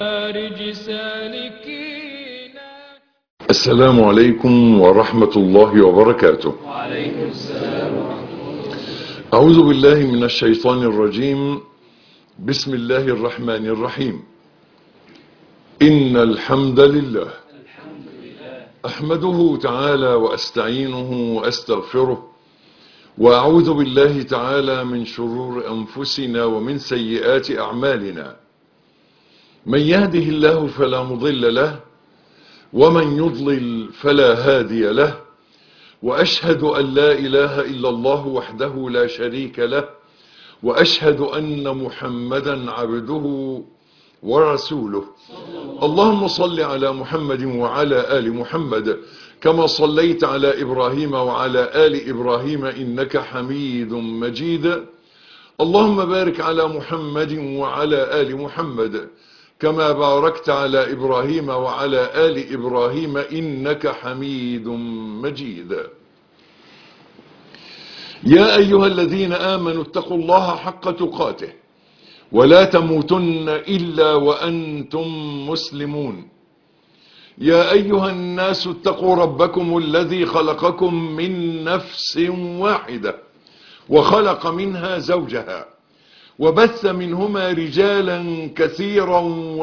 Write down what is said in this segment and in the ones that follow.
خارج سالكين. السلام عليكم ورحمة الله وبركاته. وعليكم السلام ورحمة الله. أعوذ بالله من الشيطان الرجيم. بسم الله الرحمن الرحيم. إن الحمد لله أحمده تعالى وأستعينه وأستغفره، وأعوذ بالله تعالى من شرور أنفسنا ومن سيئات أعمالنا. من يهده الله فلا مضل له، ومن يضلل فلا هادي له، وأشهد أن لا إله إلا الله وحده لا شريك له، وأشهد أن محمدا عبده ورسوله. اللهم صل على محمد وعلى آل محمد كما صليت على إبراهيم وعلى آل إبراهيم إنك حميد مجيد. اللهم بارك على محمد وعلى آل محمد كما باركت على إبراهيم وعلى آل إبراهيم إنك حميد مجيد. يا أيها الذين آمنوا اتقوا الله حق تقاته ولا تموتن إلا وأنتم مسلمون. يا أيها الناس اتقوا ربكم الذي خلقكم من نفس واحدة وخلق منها زوجها وبث منهما رجالا كثيرا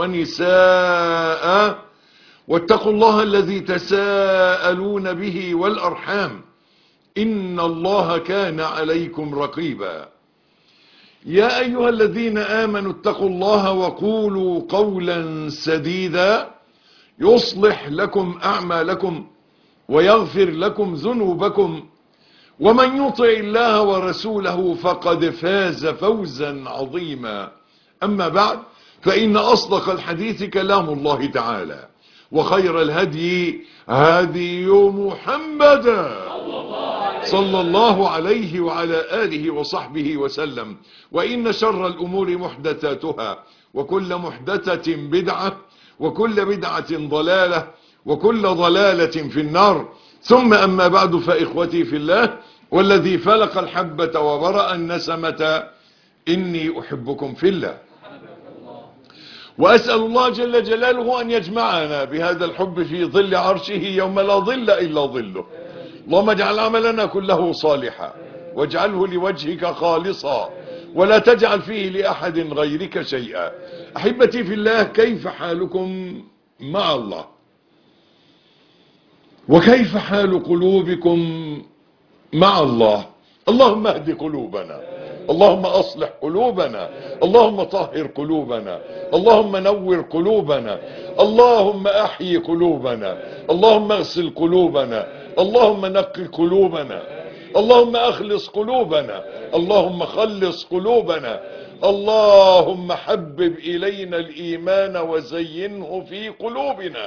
ونساء، واتقوا الله الذي تساءلون به والأرحام إن الله كان عليكم رقيبا. يا أيها الذين آمنوا اتقوا الله وقولوا قولا سديدا يصلح لكم أعمالكم ويغفر لكم ذنوبكم، ومن يطع الله ورسوله فقد فاز فوزا عظيما. أما بعد، فإن أصدق الحديث كلام الله تعالى، وخير الهدي هدي محمد صلى الله عليه وعلى آله وصحبه وسلم. وإن شر الأمور محدثاتها، وكل محدثة بدعة، وكل بدعة ضلالة، وكل ضلالة في النار. ثم أما بعد، فإخوتي في الله والذي فلق الحبة وبرأ النسمة، إني أحبكم في الله، وأسأل الله جل جلاله أن يجمعنا بهذا الحب في ظل عرشه يوم لا ظل إلا ظله. اللهم اجعل عملنا كله صالحا، واجعله لوجهك خالصا، ولا تجعل فيه لأحد غيرك شيئا. أحبتي في الله، كيف حالكم مع الله؟ وكيف حال قلوبكم مع الله؟ اللهم اهد قلوبنا، اللهم أصلح قلوبنا، اللهم طهر قلوبنا، اللهم نور قلوبنا، اللهم أحيي قلوبنا، اللهم اغسل قلوبنا، اللهم نقي قلوبنا، اللهم أخلص قلوبنا، اللهم خلص قلوبنا، اللهم حبب إلينا الإيمان وزينه في قلوبنا،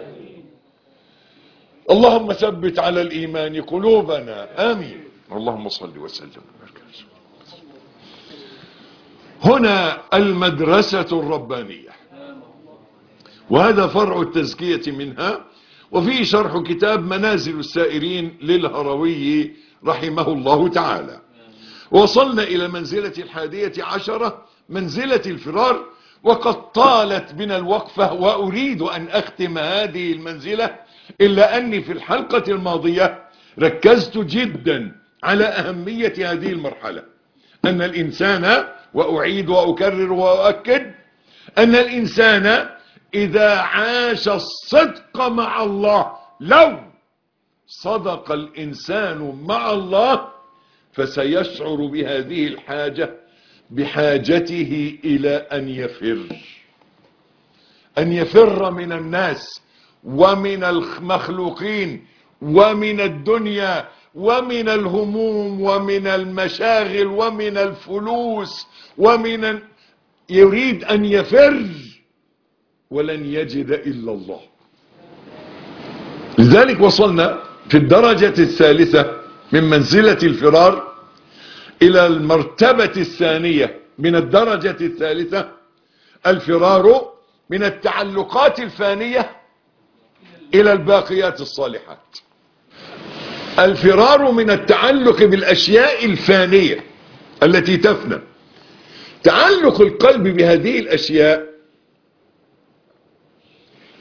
اللهم ثبت على الإيمان قلوبنا، آمين. اللهم صل وسلم وبارك. هنا المدرسة الربانية، وهذا فرع التزكية منها، وفيه شرح كتاب منازل السائرين للهروي رحمه الله تعالى. وصلنا إلى منزلة 11، منزلة الفرار، وقد طالت بنا الوقفة، وأريد أن أختم هذه المنزلة، إلا أني في الحلقة الماضية ركزت جدا على أهمية هذه المرحلة، أن الإنسان، وأعيد وأكرر وأؤكد، أن الإنسان إذا عاش الصدق مع الله، لو صدق الإنسان مع الله، فسيشعر بهذه الحاجة، بحاجته إلى أن يفر من الناس ومن المخلوقين ومن الدنيا ومن الهموم ومن المشاغل ومن الفلوس يريد أن يفر، ولن يجد إلا الله. لذلك وصلنا في الدرجة الثالثة من منزلة الفرار إلى المرتبة الثانية من الدرجة الثالثة، الفرار من التعلقات الفانية إلى الباقيات الصالحات. الفرار من التعلق بالأشياء الفانية التي تفنى. تعلق القلب بهذه الأشياء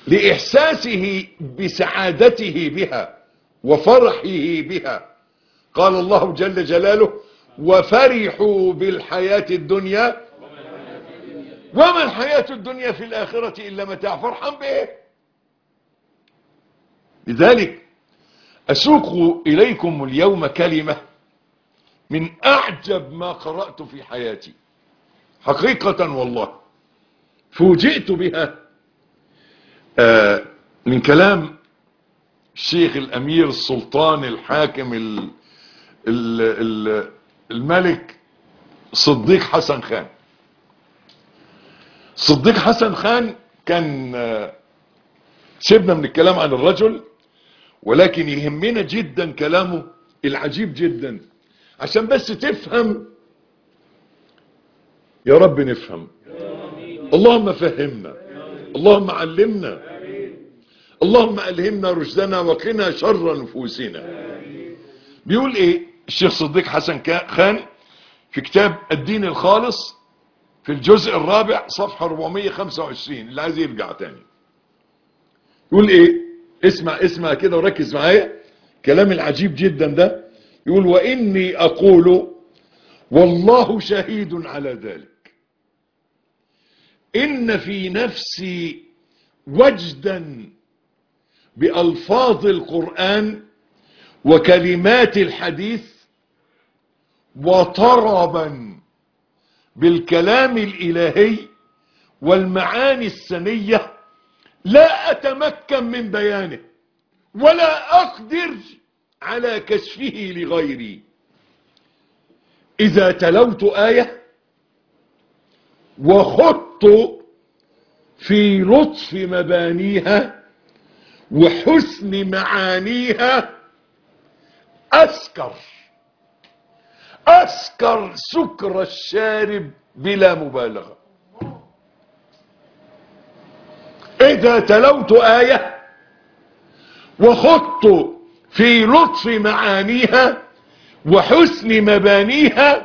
لإحساسه بسعادته بها وفرحه بها. قال الله جل جلاله: وفرحوا بالحياة الدنيا وما الحياة الدنيا في الآخرة إلا متاع. فرحان بإيه؟ لذلك أسوق إليكم اليوم كلمة من أعجب ما قرأت في حياتي حقيقة والله. فوجئت بها من كلام الشيخ الأمير السلطان الحاكم الملك صديق حسن خان. صديق حسن خان كان، سيبنا من الكلام عن الرجل، ولكن يهمنا جدا كلامه العجيب جدا عشان بس تفهم. يا رب نفهم. اللهم فهمنا، اللهم علمنا، اللهم ألهمنا رشدنا وقنا شر نفوسنا. بيقول ايه الشيخ صديق حسن خان في كتاب الدين الخالص في الجزء الرابع صفحة 425، اللي عايز يرجع تاني. يقول ايه؟ اسمع كده وركز معايا كلام العجيب جدا ده. يقول: وإني أقول والله شهيد على ذلك إن في نفسي وجدا بألفاظ القرآن وكلمات الحديث وطربا بالكلام الإلهي والمعاني السنية لا أتمكن من بيانه ولا أقدر على كشفه لغيري. إذا تلوت آية وخضت في لطف مبانيها وحسن معانيها أسكر سكر الشارب بلا مبالغة. إذا تلوت آية وخضت في لطف معانيها وحسن مبانيها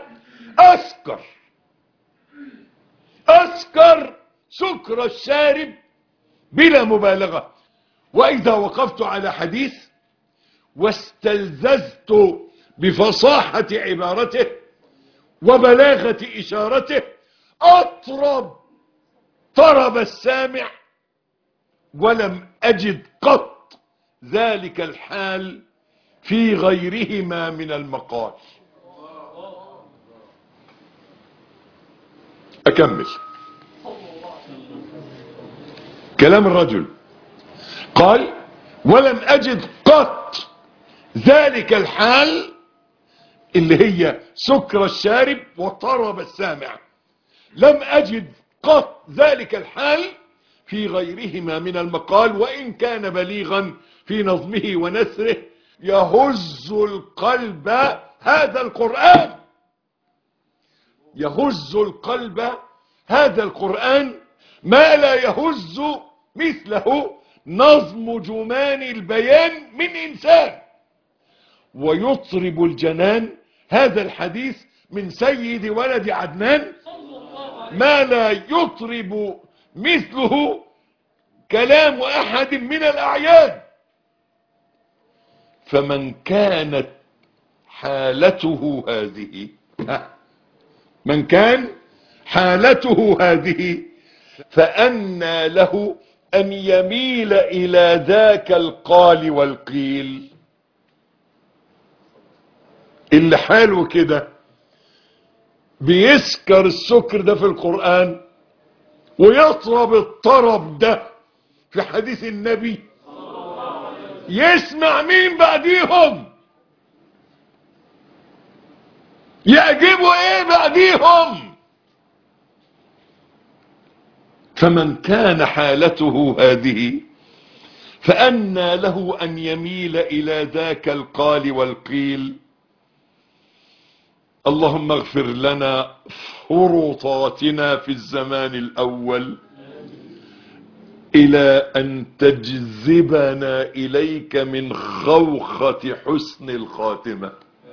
أسكر سكر الشارب بلا مبالغة. وإذا وقفت على حديث واستلذذت بفصاحة عبارته وبلاغة إشارته طرب السامع، ولم أجد قط ذلك الحال في غيرهما من المقال. أكمل كلام الرجل. قال: ولم أجد قط ذلك الحال اللي هي سكر الشارب وطرب السامع. لم أجد قط ذلك الحال في غيرهما من المقال، وإن كان بليغا في نظمه ونثره يهز القلب. هذا القرآن يهز القلب، هذا القرآن ما لا يهز مثله نظم جمان البيان من إنسان، ويطرب الجنان هذا الحديث من سيد ولد عدنان ما لا يطرب مثله كلام أحد من الأعيان. فمن كانت حالته هذه، من كان حالته هذه فأنى له أن يميل إلى ذاك القال والقيل. اللي حاله كده بيسكر السكر ده في القرآن ويطرب الطرب ده في حديث النبي، يسمع مين بعديهم؟ يعجبوا ايه بعديهم؟ فمن كان حالته هذه فأنى له أن يميل إلى ذاك القال والقيل. اللهم اغفر لنا فرطاتنا في الزمان الأول إلى أن تجذبنا إليك من خوخة حسن الخاتمة.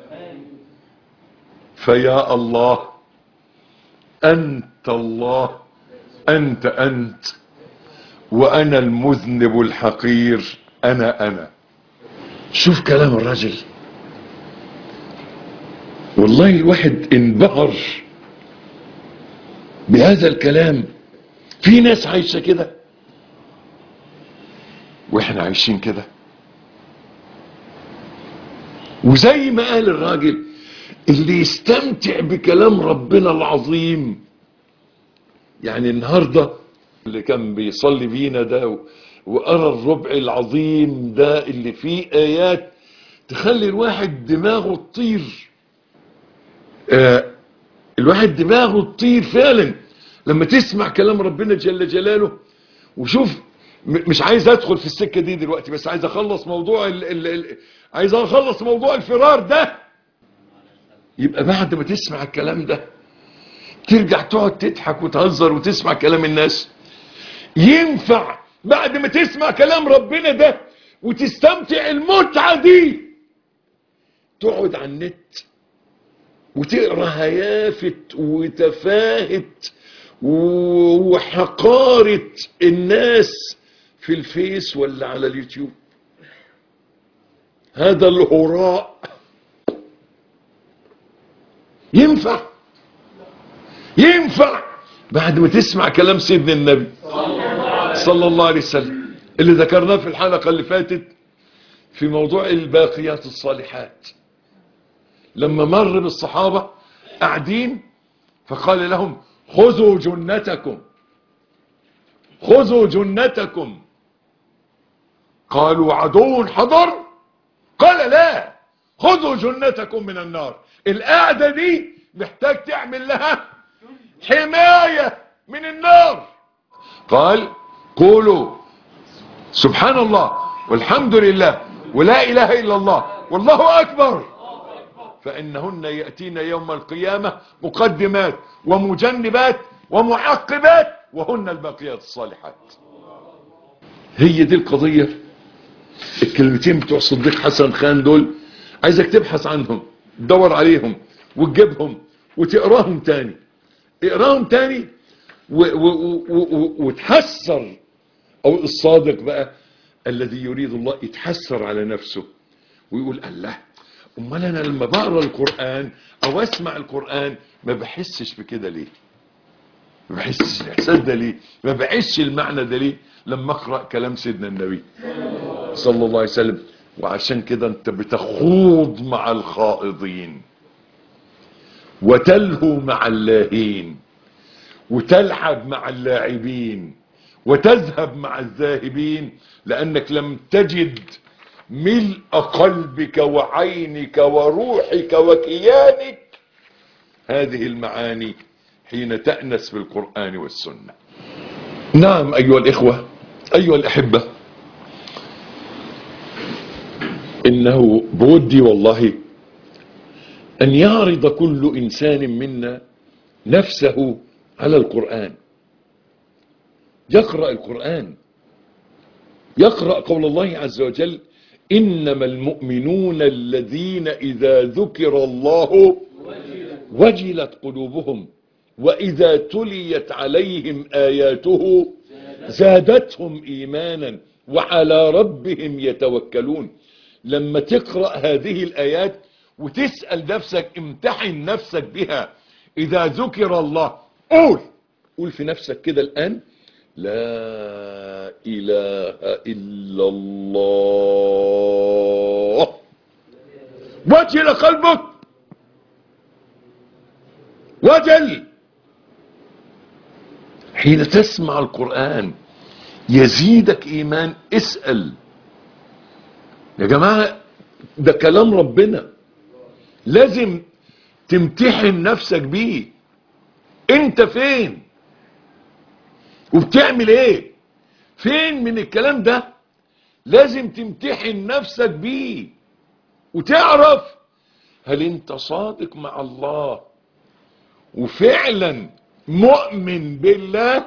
فيا الله أنت الله، أنت وانا المذنب الحقير، انا. شوف كلام الرجل، والله الواحد انبهر بهذا الكلام. في ناس عايشة كده واحنا عايشين كده. وزي ما قال الراجل، اللي يستمتع بكلام ربنا العظيم، يعني النهاردة اللي كان بيصلي بينا ده وقرا الربع العظيم ده اللي فيه آيات تخلي الواحد دماغه تطير. الواحد دماغه تطير فعلا لما تسمع كلام ربنا جل جلاله. وشوف، مش عايز ادخل في السكة دي دلوقتي، بس عايز اخلص موضوع عايز اخلص موضوع الفرار ده. يبقى بعد ما تسمع الكلام ده ترجع تقعد تضحك وتهزر وتسمع كلام الناس. ينفع بعد ما تسمع كلام ربنا ده وتستمتع المتعة دي تقعد على النت وتقرا هيافت وتفاهت وحقارة الناس في الفيس ولا على اليوتيوب؟ هذا الهراء ينفع بعد ما تسمع كلام سيدنا النبي صلى الله عليه وسلم اللي ذكرناه في الحلقة اللي فاتت في موضوع الباقيات الصالحات، لما مر بالصحابة قاعدين فقال لهم خذوا جنتكم. قالوا عدو حضر؟ قال لا، خذوا جنتكم من النار. القعدة دي محتاج تعمل لها حماية من النار. قال قولوا سبحان الله والحمد لله ولا إله إلا الله والله أكبر، فإنهن يأتين يوم القيامة مقدمات ومجنبات ومعقبات وهن الباقيات الصالحات. هي دي القضية. الكلمتين بتوع صديق حسن خان دول عايزك تبحث عنهم، تدور عليهم وتجيبهم وتقراهم تاني. اقراهم تاني وتحسر، او الصادق بقى الذي يريد الله يتحسر على نفسه ويقول الله، امال انا لما بقرا القرآن او اسمع القرآن ما بحسش بكده ليه؟ ما بحسش الاحساس ده ليه؟ ما بعيش المعنى ده ليه لما اقرا كلام سيدنا النبي صلى الله عليه وسلم؟ وعشان كده انت بتخوض مع الخائضين وتلهو مع اللاهين وتلعب مع اللاعبين وتذهب مع الذاهبين، لانك لم تجد ملء قلبك وعينك وروحك وكيانك هذه المعاني حين تأنس بالقرآن والسنة. نعم أيها الإخوة، أيها الأحبة، إنه بودي والله أن يعرض كل إنسان منا نفسه على القرآن، يقرأ القرآن، يقرأ قول الله عز وجل إنما المؤمنون الذين إذا ذكر الله وجلت قلوبهم وإذا تليت عليهم آياته زادتهم إيمانا وعلى ربهم يتوكلون. لما تقرأ هذه الآيات وتسأل نفسك، امتحن نفسك بها، إذا ذكر الله قول في نفسك كده الآن لا إله إلا الله، وجل قلبك وجل. حين تسمع القرآن يزيدك إيمان. اسأل يا جماعة، ده كلام ربنا، لازم تمتحن نفسك بيه. انت فين وبتعمل ايه؟ فين من الكلام ده؟ لازم تمتحن نفسك بيه وتعرف هل انت صادق مع الله وفعلا مؤمن بالله،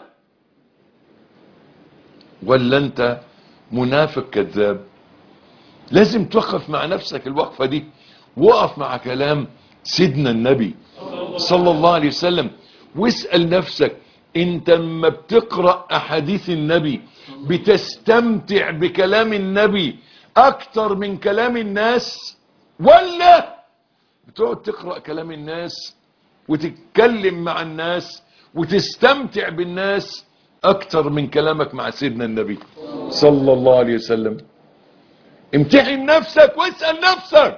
ولا انت منافق كذاب. لازم توقف مع نفسك الوقفة دي، وقف مع كلام سيدنا النبي صلى الله عليه وسلم واسأل نفسك انت لما بتقرأ احاديث النبي بتستمتع بكلام النبي اكتر من كلام الناس، ولا بتقعد تقرأ كلام الناس وتتكلم مع الناس وتستمتع بالناس اكتر من كلامك مع سيدنا النبي صلى الله عليه وسلم؟ امتحن نفسك واسأل نفسك.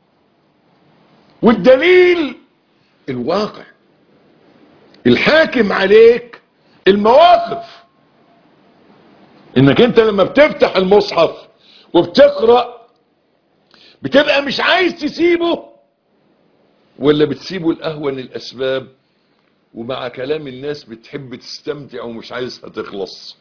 والدليل الواقع، الحاكم عليك المواقف. انك انت لما بتفتح المصحف وبتقرأ بتبقى مش عايز تسيبه، ولا بتسيبه لأهون الاسباب ومع كلام الناس بتحب تستمتع ومش عايزها تخلص.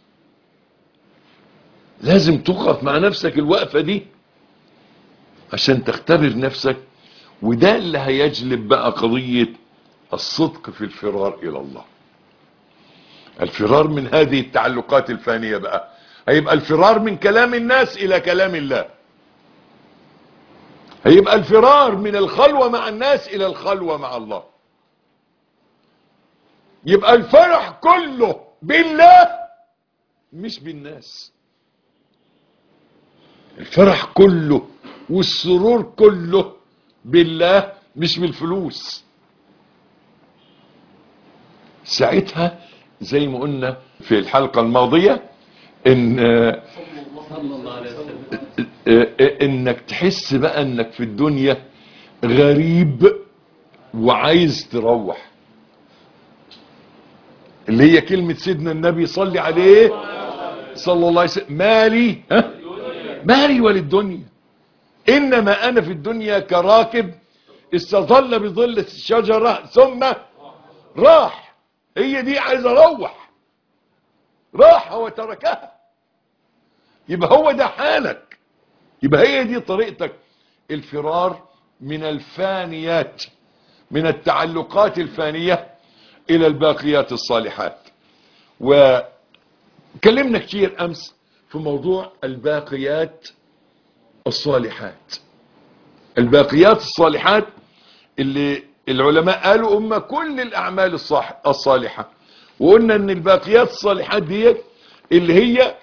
لازم تقف مع نفسك الوقفة دي عشان تختبر نفسك. وده اللي هيجلب بقى قضية الصدق في الفرار الى الله. الفرار من هذه التعلقات الفانية بقى هيبقى الفرار من كلام الناس الى كلام الله، هيبقى الفرار من الخلوة مع الناس الى الخلوة مع الله. يبقى الفرح كله بالله مش بالناس. الفرح كله والسرور كله بالله مش بالفلوس. ساعتها زي ما قلنا في الحلقة الماضية انك تحس بقى انك في الدنيا غريب وعايز تروح، اللي هي كلمة سيدنا النبي صلي عليه صلى الله عليه وسلم: مالي مالي وللدنيا، انما انا في الدنيا كراكب استظل بظل الشجرة ثم راح. هي دي عايز اروح، راح وتركها. يبقى هو ده حالك، يبقى هي دي طريقتك. الفرار من الفانيات، من التعلقات الفانية الى الباقيات الصالحات. وكلمنا كتير امس في موضوع الباقيات الصالحات. الباقيات الصالحات اللي العلماء قالوا هم كل الاعمال الصالحة، وقلنا ان الباقيات الصالحات دي اللي هي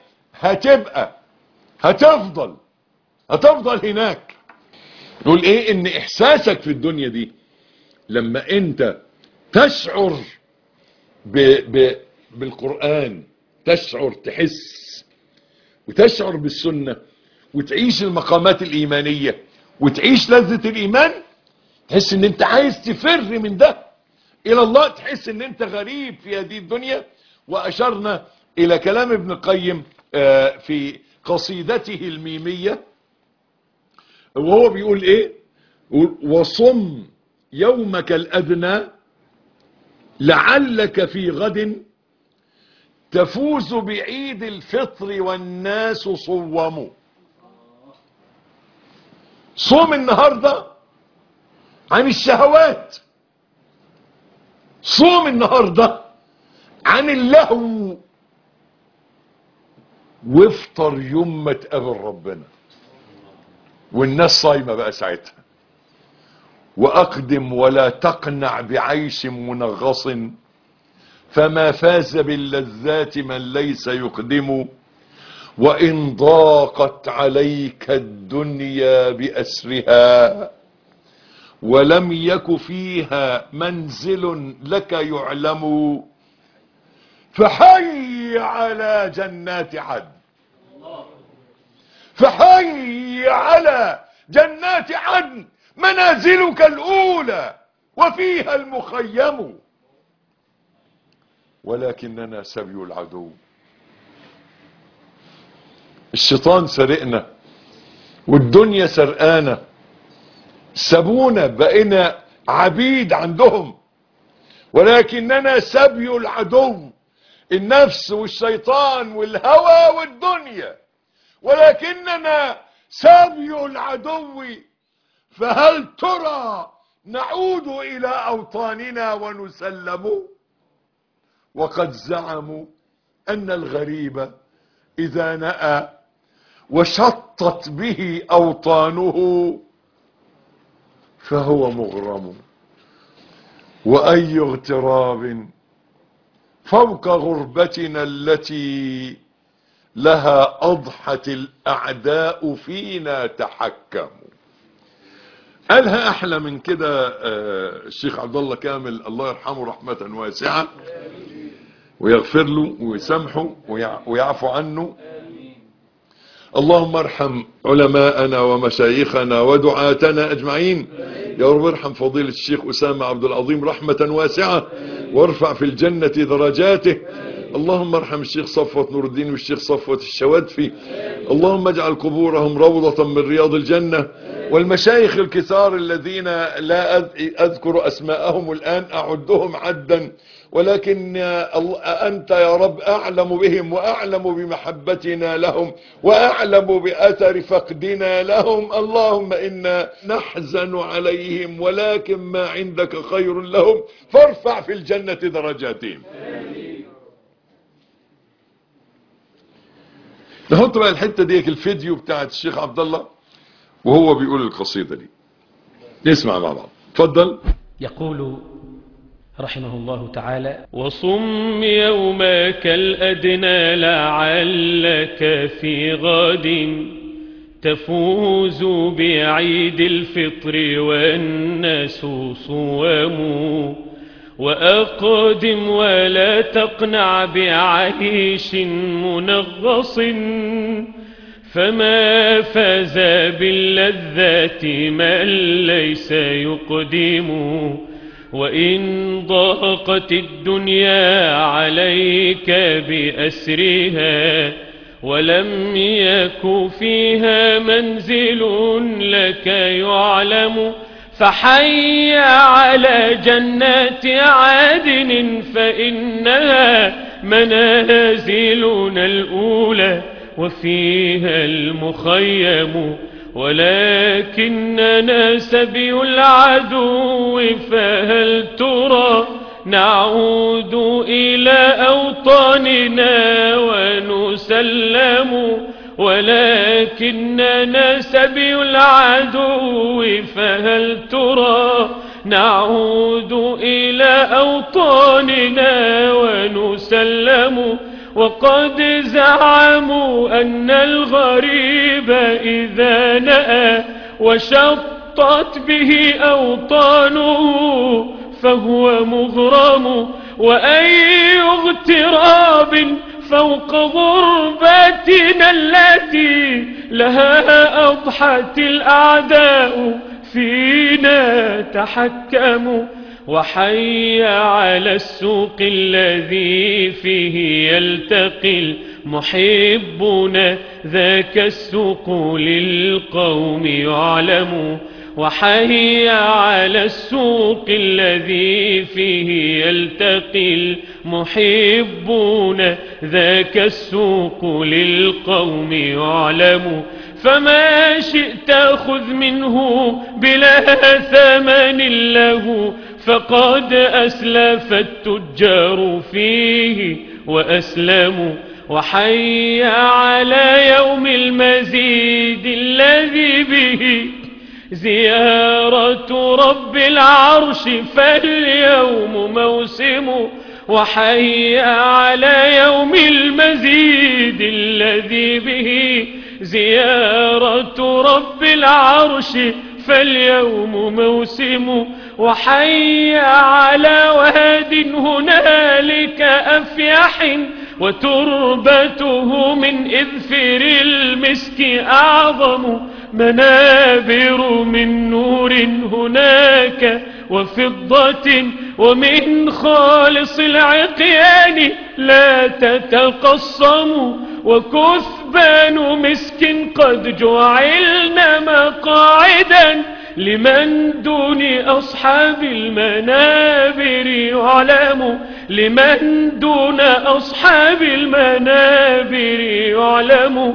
هتفضل هناك. نقول ايه؟ ان احساسك في الدنيا دي لما انت تشعر بالقرآن، تشعر تحس وتشعر بالسنة وتعيش المقامات الإيمانية وتعيش لذة الإيمان، تحس ان انت عايز تفر من ده الى الله، تحس ان انت غريب في هذه الدنيا. واشرنا الى كلام ابن القيم في قصيدته الميمية وهو بيقول ايه؟ وصم يومك الادنى لعلك في غد تفوز بعيد الفطر والناس صوموا. صوم النهاردة عن الشهوات، صوم النهاردة عن اللهو، وافطر يوم ما تقابل ربنا والناس صايمة بقى ساعتها. واقدم ولا تقنع بعيش منغص، فما فاز باللذات من ليس يقدم. وان ضاقت عليك الدنيا بأسرها ولم يك فيها منزل لك يعلم، فحي على جنات عدن، فحي على جنات عدن منازلك الأولى وفيها المخيم. ولكننا سبي العدو. الشيطان سرقنا والدنيا سرقانا، سابونا بقينا عبيد عندهم. ولكننا سبي العدو، النفس والشيطان والهوى والدنيا. ولكننا سبي العدو، فهل ترى نعود الى اوطاننا ونسلم؟ وقد زعموا ان الغريب اذا نأى وشطت به اوطانه فهو مغرم. واي اغتراب فوق غربتنا التي لها أضحت الأعداء فينا تحكموا. قالها أحلى من كده الشيخ عبد الله كامل الله يرحمه رحمة واسعة ويغفر له ويسامحه ويعفو عنه. اللهم ارحم علماءنا ومشايخنا ودعاتنا أجمعين يا رب. ارحم فضيلة الشيخ أسامة عبد العظيم رحمة واسعة وارفع في الجنة درجاته. اللهم ارحم الشيخ صفوة نور الدين والشيخ صفوة الشوادفي. اللهم اجعل قبورهم روضة من رياض الجنة. والمشايخ الكثار الذين لا أذكر أسماءهم الآن أعدهم عدا، ولكن أنت يا رب أعلم بهم وأعلم بمحبتنا لهم وأعلم بأثر فقدنا لهم. اللهم إنا نحزن عليهم ولكن ما عندك خير لهم، فارفع في الجنة درجاتهم. نحط بقى الحتة ديك الفيديو بتاعت الشيخ عبد الله وهو بيقول القصيدة دي، نسمع مع بعض. اتفضل. يقول رحمه الله تعالى: وصم يومك الأدنى لعلك في غد تفوز بعيد الفطر والناس صوام، وأقدم ولا تقنع بعيش منغص، فما فاز باللذات من ليس يقدم. وإن ضاقت الدنيا عليك بأسرها ولم يك فيها منزل لك يعلم، فحي على جنات عدن فإنها منازلنا الأولى وفيها المخيم. ولكننا سبي العدو فهل ترى نعود إلى أوطاننا ونسلم. ولكننا سبي العدو فهل ترى نعود إلى أوطاننا ونسلم. وقد زعموا أن الغريب إذا نأى وشطت به أوطانه فهو مغرم. وأي اغتراب فوق غربتنا التي لها أضحت الأعداء فينا تحكموا. وحي على السوق الذي فيه يلتقي المحبون ذاك السوق للقوم يعلم. وحي على السوق الذي فيه يلتقي المحبون ذاك السوق للقوم يعلم. فما شئت خذ منه بلا ثمن له، فقد أسلف التجار فيه وأسلموا. وحي على يوم المزيد الذي به زيارة رب العرش فاليوم موسم. وحي على يوم المزيد الذي به زيارة رب العرش فاليوم موسم. وحي على واد هنالك أفيح وتربته من إذفر المسك أعظم. منابر من نور هناك وفضة ومن خالص العقيان لا تتقصم. وكثبان مسك قد جعلنا مقاعدا لمن دون أصحاب المنابر يعلم. لمن دون أصحاب المنابر يعلم.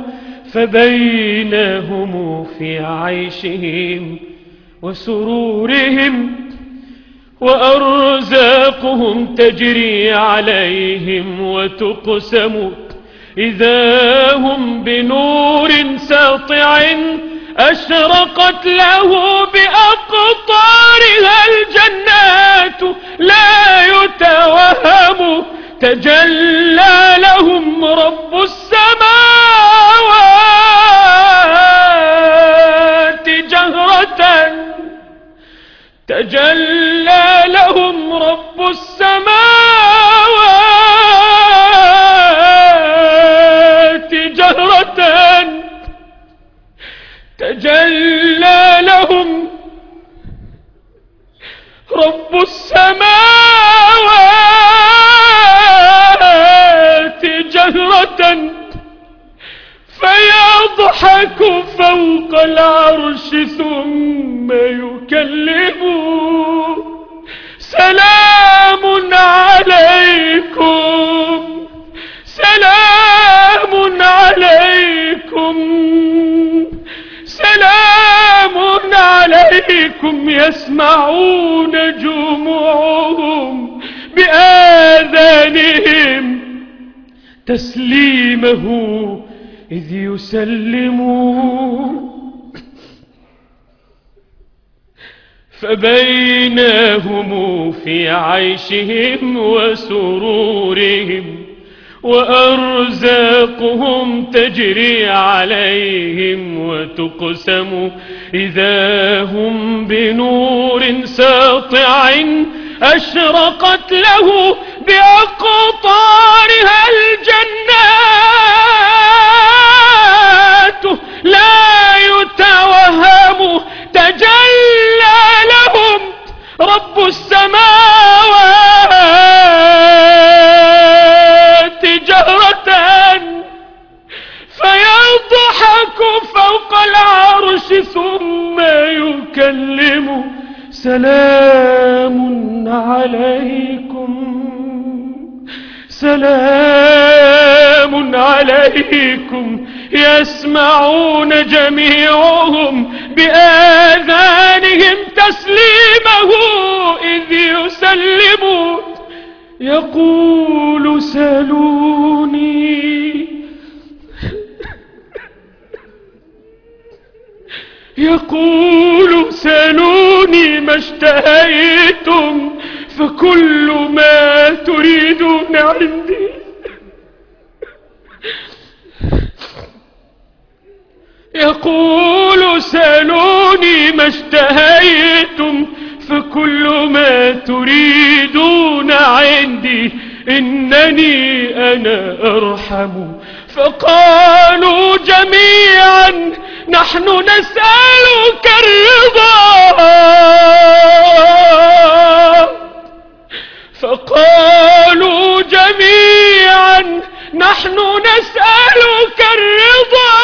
فبينهم في عيشهم وسرورهم وأرزاقهم تجري عليهم وتقسم، إذا هم بنور ساطع أشرقت له بأقطارها الجنات لا يتوهم. تجلى لهم رب السماوات جهرة تجلى لهم رب السماوات جهرة تجلى لهم رب السماوات جهرة فيضحك فوق العرش ثم يكلمه سلام عليكم سلام عليكم سلام عليكم يسمعون جموعهم بآذانهم تسليمه إذ يسلمون فبينهم في عيشهم وسرورهم وأرزاقهم تجري عليهم وتقسم إذا هم بنور ساطع أشرقت له بأقطارها الجنات لا يتوهم تجلى لهم رب السماوات جهرة فيضحك فوق العرش ثم يكلم سلام عليكم سلام عليكم يسمعون جميعهم بآذانهم تسليمه إذ يسلمون يقول سلوني يقول سلوني ما اشتهيتم فكل ما تريدون عندي يقول سلوني ما اشتهيتم فكل ما تريدون عندي إنني أنا أرحم فقالوا جميعا نحن نسألك الرضا فقالوا جميعا نحن نسألك الرضا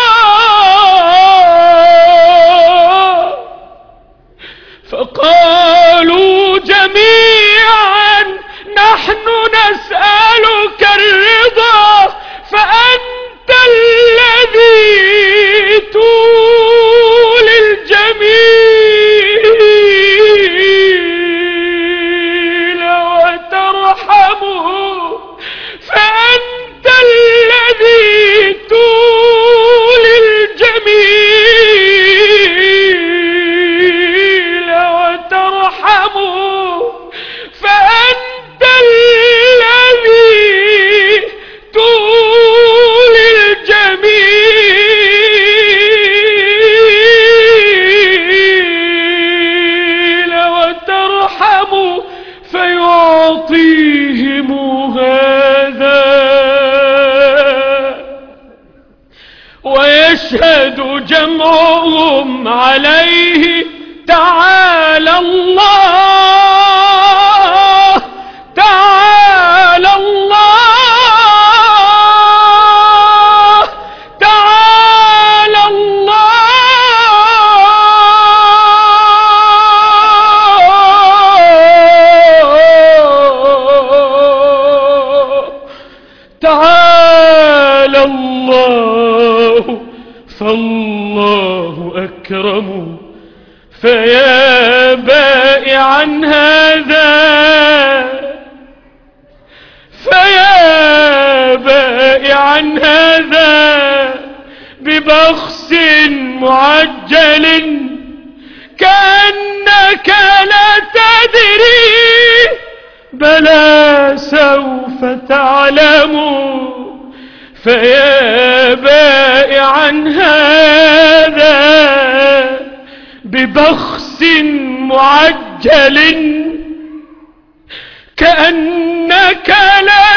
فقالوا جميعا نحن نسألك الرضا فأنت الذي تولي الجميل وترحمه فأنت الذي تولي الجميل وترحمه فأنت الذي تولي الجميل وترحمه فيعطيهم هذا ويشهد جمعهم عليه تعالى الله تعالى الله تعالى الله تعالى الله فالله أكرم فيا بائعا هذا فيا بائعا هذا ببخس معجل كأنك لا تدري بلى سوف تعلموا فيا بائعا هذا ببخس معجل كأنك لا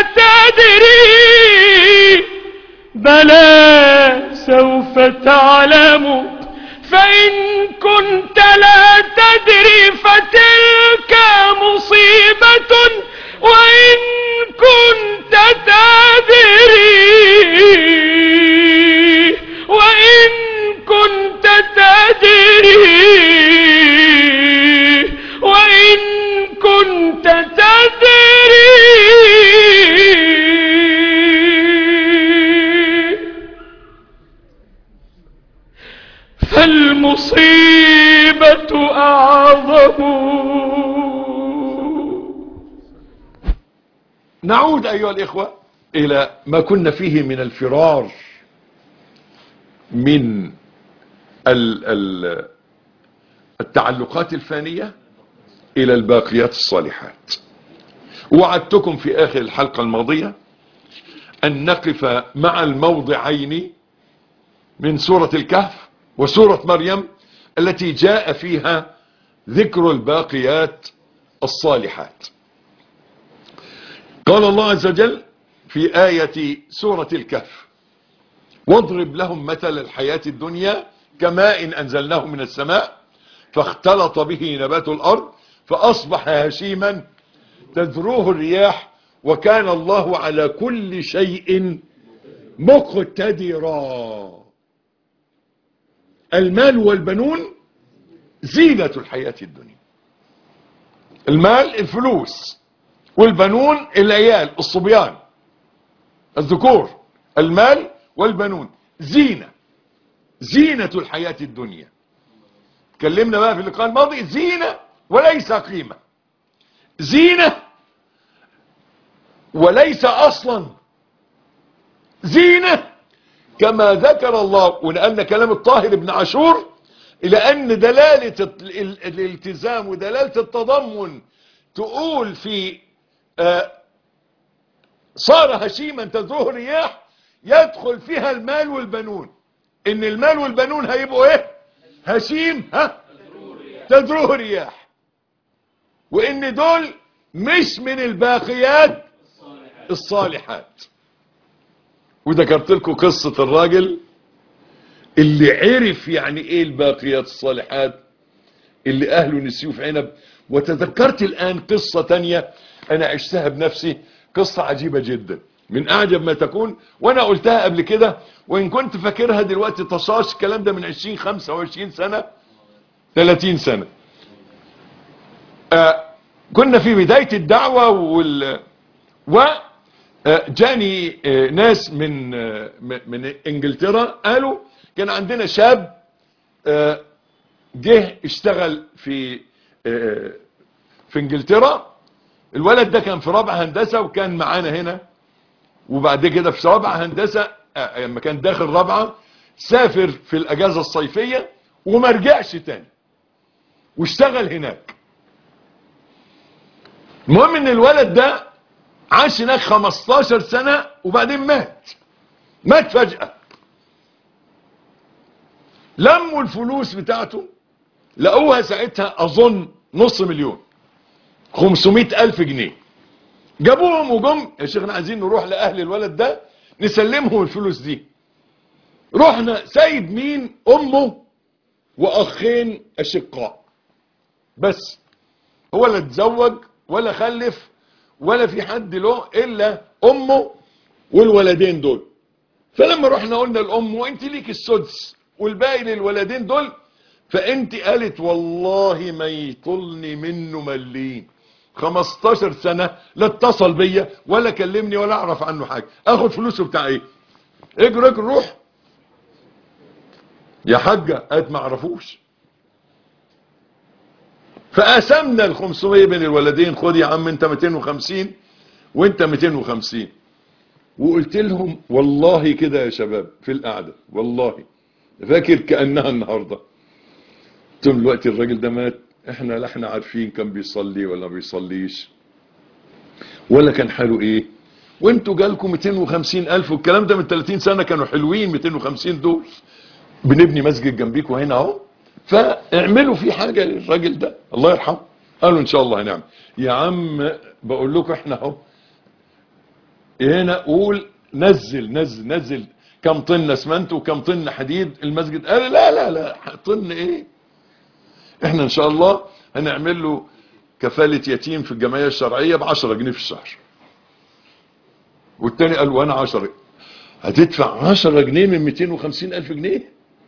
تدري بلى سوف تعلم فإن كنت لا تدري فتلك مصيبة وإن كنت تدري وإن كنت تدري وإن كنت تدري فالمصيبة أعظم. نعود أيها الإخوة إلى ما كنا فيه من الفرار من التعلقات الفانية إلى الباقيات الصالحات. وعدتكم في آخر الحلقة الماضية أن نقف مع الموضعين من سورة الكهف وسورة مريم التي جاء فيها ذكر الباقيات الصالحات. قال الله عز وجل في آية سورة الكهف: واضرب لهم مثل الحياة الدنيا كماء أنزلناه من السماء فاختلط به نبات الأرض فأصبح هشيما تذروه الرياح وكان الله على كل شيء مقتدرا. المال والبنون زينة الحياة الدنيا. المال الفلوس، والبنون العيال الصبيان الذكور. المال والبنون زينة الحياة الدنيا. تكلمنا بقى في اللقاء الماضي زينة وليس قيمة، زينة وليس أصلا، زينة كما ذكر الله. ونقلنا كلام الطاهر بن عاشور إلى أن دلالة الالتزام ودلالة التضمن تقول في صار هشيما تذروه الرياح، يدخل فيها المال والبنون. ان المال والبنون هيبقوا ايه؟ هشيم تذروه الرياح. وان دول مش من الباقيات الصالحات. وذكرت لكم قصة الراجل اللي عرف يعني ايه الباقيات الصالحات اللي اهله نسيوه في عنب. وتذكرت الان قصة تانية انا عشتها بنفسي، قصة عجيبة جدا من اعجب ما تكون، وانا قلتها قبل كده وان كنت فاكرها دلوقتي طشاش. الكلام ده من 20 25 سنة 30 سنة. كنا في بداية الدعوة وجاني ناس من انجلترا قالوا كان عندنا شاب جه اشتغل في انجلترا. الولد ده كان في رابعه هندسه وكان معانا هنا، وبعد كده في رابعه هندسه لما كان داخل رابعه سافر في الاجازه الصيفيه وما رجعش تاني واشتغل هناك. المهم ان الولد ده عاش هناك 15 سنه وبعدين مات فجأة. لموا الفلوس بتاعته لقوها ساعتها اظن $500,000 500,000 جنيه. جابوهم وجم يا شيخنا عايزين نروح لاهل الولد ده نسلمهم الفلوس دي. رحنا سايب مين؟ امه واخين اشقاء بس. هو لا اتزوج ولا خلف ولا في حد له الا امه والولدين دول. فلما رحنا قلنا الام وانت ليك السدس والباقي للولدين دول، فانت قالت والله ما يطلني منه مليم. 15 سنة لا اتصل بيا ولا كلمني ولا اعرف عنه حاجة. اخد فلوسه بتاع ايه؟ اجري روح يا حاجة. قالت ما اعرفوش. فقسمنا ال 500 بين الولدين. خد يا عم انت 250 وانت 250. وقلت لهم والله كده يا شباب في القعدة، والله فاكر كأنها النهاردة، قلت لهم دلوقتي الراجل ده مات، احنا لا احنا عارفين كان بيصلي ولا بيصليش ولا كان حاله ايه؟ وانتوا جالكم 250,000 والكلام ده من 30 سنة كانوا حلوين 250 دول. بنبني مسجد جنبيكم هنا اهو، فاعملوا فيه حاجة للراجل ده الله يرحمه. قالوا ان شاء الله هنعمل. يا عم بقول لكم احنا اهو هنا، قول نزل كم طن اسمنت وكم طن حديد المسجد. قال لا طن ايه، احنا ان شاء الله هنعمل له كفالة يتيم في الجمعية الشرعية ب10 جنيه في الشهر. والتاني قال وانا 10. هتدفع 10 جنيه من 250,000 جنيه؟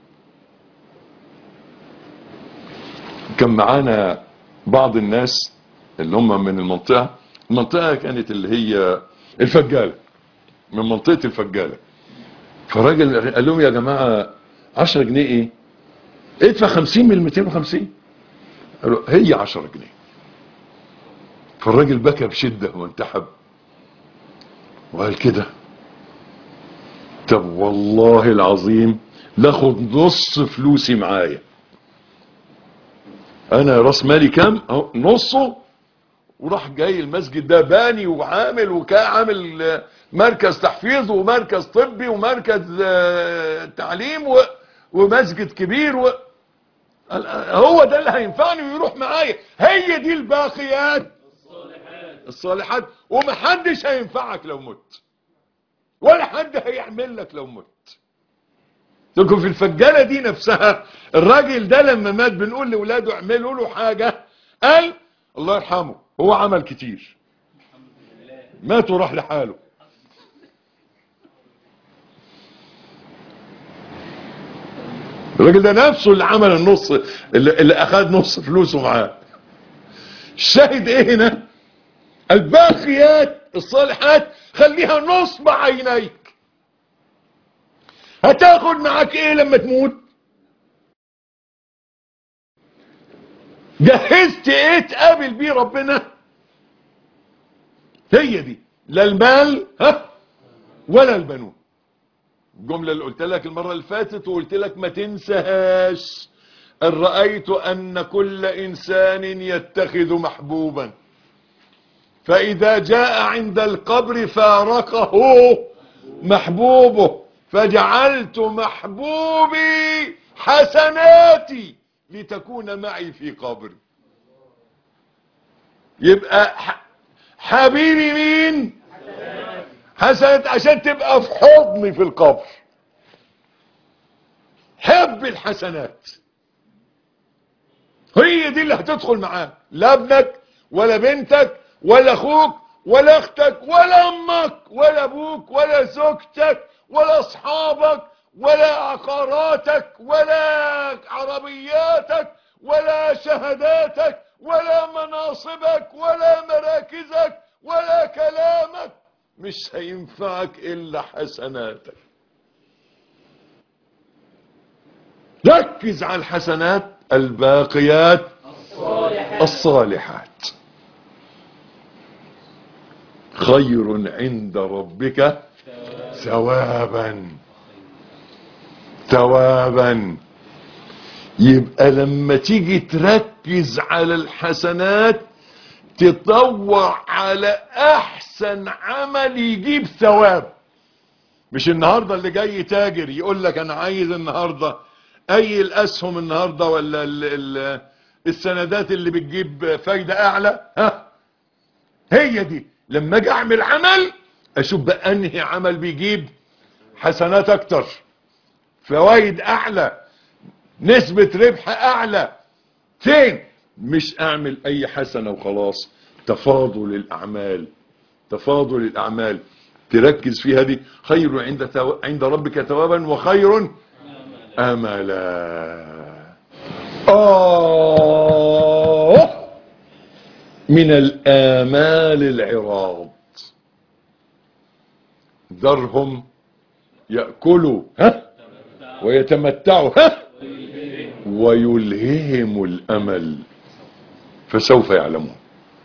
كان معانا بعض الناس اللي هم من المنطقة كانت اللي هي الفجالة، من منطقة الفجالة. فالراجل قال لهم يا جماعة 10 جنيه ايه؟ ادفع 50 من 250. قالوا هي 10 جنيه. فالراجل بكى بشدة وانتحب وقال كده طب والله العظيم لاخد نص فلوسي معايا، انا راس مالي كام اهو نصه. وراح جاي المسجد ده باني وعامل عامل مركز تحفيظ ومركز طبي ومركز تعليم ومسجد كبير هو ده اللي هينفعني ويروح معايا. هي دي الباقيات الصالحات. ومحدش هينفعك لو مت، ولا حد هيعمل لك لو مت. تكون في الفجالة دي نفسها الراجل ده لما مات بنقول لولاده اعملوا له حاجة، قال الله يرحمه هو عمل كتير، مات وراح لحاله. الراجل ده نفسه اللي عمل النص، اللي اخذ نص فلوسه معاه. الشاهد ايه هنا؟ الباقيات الصالحات خليها نصب عينيك. هتاخد معاك ايه لما تموت؟ جهزت ايه تقابل بيه ربنا؟ هي دي، لا المال ولا البنون. الجملة اللي قلت لك المرة اللي فاتت وقلت لك ما تنساهاش، ان رأيت ان كل انسان يتخذ محبوبا فاذا جاء عند القبر فارقه محبوبه فجعلت محبوبي حسناتي لتكون معي في قبري. يبقى حبيبي مين؟ حسنات، عشان تبقى في حضني في القبر. حب الحسنات، هي دي اللي هتدخل معاك. لا ابنك ولا بنتك ولا اخوك ولا اختك ولا امك ولا ابوك ولا زوجتك ولا اصحابك ولا عقاراتك ولا عربياتك ولا شهاداتك ولا مناصبك ولا مراكزك ولا كلامك مش هينفعك الا حسناتك. ركز على الحسنات الباقيات الصالحات خير عند ربك ثوابا. يبقى لما تيجي تركز على الحسنات تدور على احسن عمل يجيب ثواب. مش النهاردة اللي جاي تاجر يقول لك انا عايز النهاردة اي الاسهم النهاردة ولا السندات اللي بتجيب فايدة اعلى. هي دي لما اجي اعمل عمل اشوف بقى انهي عمل بيجيب حسنات اكتر، فوائد اعلى، نسبة ربح اعلى. فين؟ مش اعمل اي حسنة وخلاص. تفاضل الاعمال تركز فيها دي. خير عند ربك ثوابا وخير املا. من الآمال العراض. ذرهم يأكلوا ويتمتعوا ويلههم الأمل فسوف يعلمون.